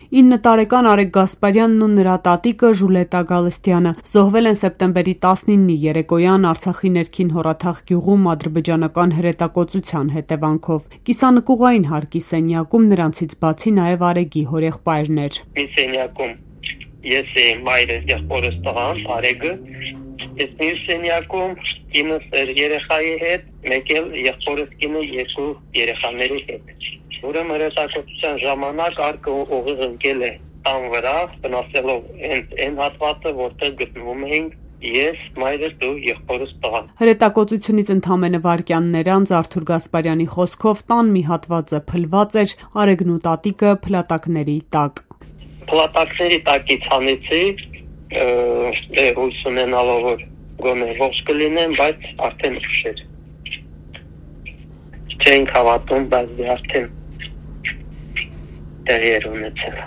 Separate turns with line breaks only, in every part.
9 տարեկան Արեգ Գասպարյանն ու նրա տատիկը Ժուլետա Գալստյանը զոհվել են սեպտեմբերի 19-ի երեկոյան Արցախի ներքին Հորաթաղ գյուղում ադրբեջանական հրետակոծության հետևանքով։ Կիսանկուղային հարկի սենյակում նրանցից բացի նաև Արեգի հորեղբայրն էր։
Մի սենյակում ես եմ, մայրս, եղբորս տղան, Արեգը, ես մյուս սենյակում կինս էր երեխայի հետ, մեկ էլ եղբորս կինը երկու երեխաների հետ։ Ուրեմն հրետակոծության ժամանակ արկը ուղիղ ընկել է տան վրա, վնասելով այն հատվածը, որտեղ գտնվում էինք ես, մայրս ու եղբորս տղան։
Հրետակոծությունից ընդամենը վայրկյաններ անց Արթուր Գասպարյանի խոսքով տան մի հատվածը փլված էր, Արեգն ու տատիկը փլատակների տակ։
Փլատակների տակից հանեցի, հույս ունենալով որ գոնե ողջ կլինեն, բայց արդեն ուշ էր։ Չենք հավատում, բայց արդեն տեղի էր ունեցել։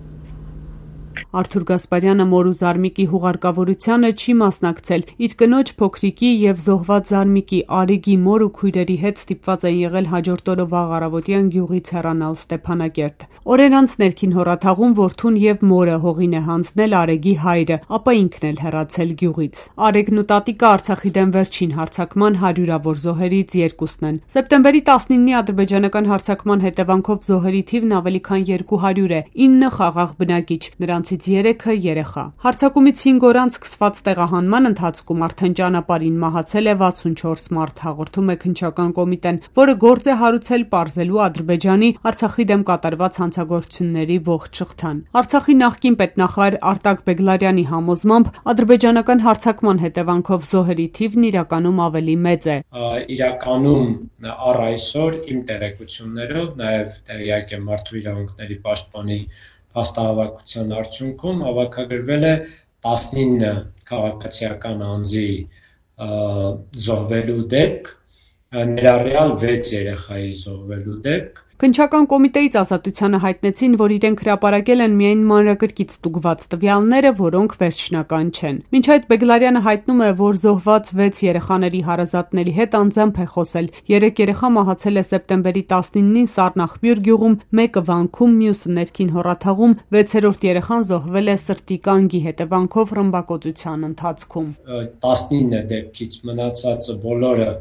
Արթուր Գասպարյանը մոր ու Զարմիկի հուղարկավորությանը չի մասնակցել, իր կնոջ փոքրիկի և զոհված Զարմիկի Արեգի մոր ու քույրերի հետ ստիպված են եղել հաջորդ օրը վաղ առավոտյան գյուղից հեռանալ Ստեփանակերտ։ Օրեր անց ներքին Հորաթաղում որդուն և մորը հողին է հանձնել Արեգի հայրը, ապա ինքն էլ հեռացել գյուղից։ Արեգն ու տատիկը Արցախի դեմ վերջին հարձակման հարյուրավոր զոհերից երկուսն են։ Սեպտեմբերի 19-ի ադրբեջանական հարձակման հետևանքով զոհերի թիվն ավելի քան 200 է, 9 խաղաղ բնակիչ, նրանցից 3-ը երեխա։ Հարձակումից 5 օր անց սկսված տեղահանման ընթացքում արդեն ճանապարհին մահացել է 64 մարդ, հաղորդում է քննչական կոմիտեն, որը գործ է հարուցել պարզելու Ադրբեջանի Արցախի դեմ կատարված հանցագործությունների ողջ շղթան։ Արցախի նախկին պետնախարար Արտակ Բեգլարյանի համոզմամբ ադրբեջանական հարձակման հետևանքով զոհերի թիվն իրականում ավելի մեծ է։
Իրականում առ այսօր իմ տեղեկություններով, նաև տեղյակ եմ Մարդու իրավունքների պաշտպանի փաստահավաքության արդյունքում հավաքագրվել է 19 քաղաքացիական անձի զոհվելու դեպք, ներառյալ 6 երեխայի զոհվելու դեպք։
Քննչական կոմիտեից Ազատությանը հայտնեցին, որ իրենք հրապարակել են միայն մանրակրկիտ ստուգված տվյալները, որոնք վերջնական չեն։ Մինչ այդ Բեգլարյանը հայտնում է, որ զոհված 6 երեխաների հարազատների հետ անձամբ է խոսել։ 3 երեխա մահացել է սեպտեմբերի 19-ին Սառնախբյուր գյուղում, մեկը վանքում, մյուսը ներքին Հորաթաղում, 6-րդ երեխան զոհվել է սրտի կանգի հետևանքով ռմբակոծության ընթացքում։
19 դեպքից մնացածը բոլորը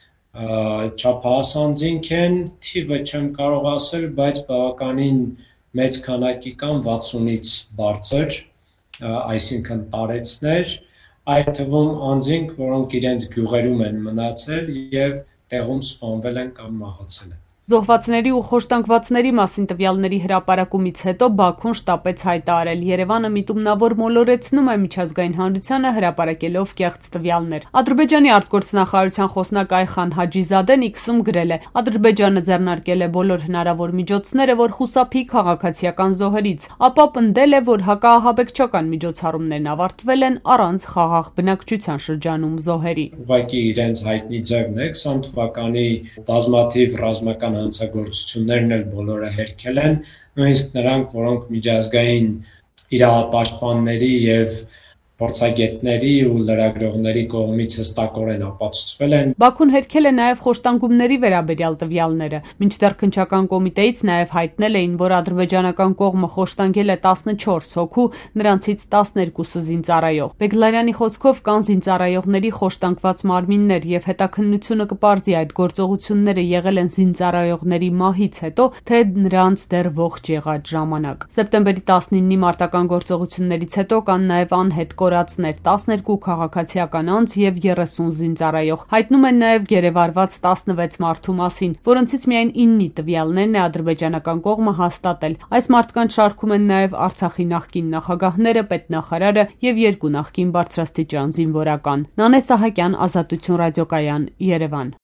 չափահաս անձինք են, թիվը չեմ կարող ասել, բայց բավականին մեծ քանակի կան 60-ից բարձր, այսինքն տարեցներ, այդ թվում անձինք, որոնք իրենց գյուղերում են մնացել և տեղում սպանվել են կամ մահացել են։
Զոհվածների ու խոշտանգվածների մասին տվյալների հրապարակումից հետո Բաքուն շտապեց հայտարարել։ Երևանը միտումնավոր մոլորեցնում է միջազգային հանրությանը հրապարակելով կեղծ տվյալներ։ Ադրբեջանի արտգործնախարարության խոսնակ Այխան Հաջիզադեն X-ում գրել է. Ադրբեջանը ձեռնարկել է բոլոր հնարավոր միջոցները, որ խուսափի քաղաքացիական զոհերից, ապա պնդել է, որ հակաահաբեկչական միջոցառումներն ավարտվել են առանց խաղաղ բնակչության շրջանում զոհերի։
Ուղղակի իրենց հայտնի ձևն է 20 թվականի բազմաթիվ ռազմական հանցագործություններն էլ բոլորը հերքել են, նույնիսկ նրանք, որոնք միջազգային իրավապաշտպանների և փորձագետների ու լրագրողների կողմից հստակորեն ապացուցվել են։
Բաքուն հերքել է նաև խոշտանգումների վերաբերյալ տվյալները, մինչդեռ քննչական կոմիտեից նաև հայտնել էին, որ ադրբեջանական կողմը խոշտանգել է 14 հոգու, նրանցից 12-ը զինծառայող։ Բեգլարյանի խոսքով կան զինծառայողների խոշտանգված մարմիններ և հետաքննությունը կպարզի այդ գործողությունները եղել են զինծառայողների մահից հետո, թե նրանց դեռ ողջ եղած ժամանակ։ Սեպտեմբերի 19-ի մարտական գործողություններից հետո կան նաև անհետ կորածներ 12 քաղաքացիական անձ և 30 զինծառայող։ Հայտնում են նաև գերեվարված 16 մարդու մասին, որոնցից միայն 9-ի տվյալներն է ադրբեջանական կողմը հաստատել։ Այս մարդկանց շարքում են նաև Արցախի նախկին նախագահները, պետնախարարը և 2 նախկին բարձրաստիճան զինվորական։ Նանե Սահակյան, Ազատություն ռադիոկայան, Երևան։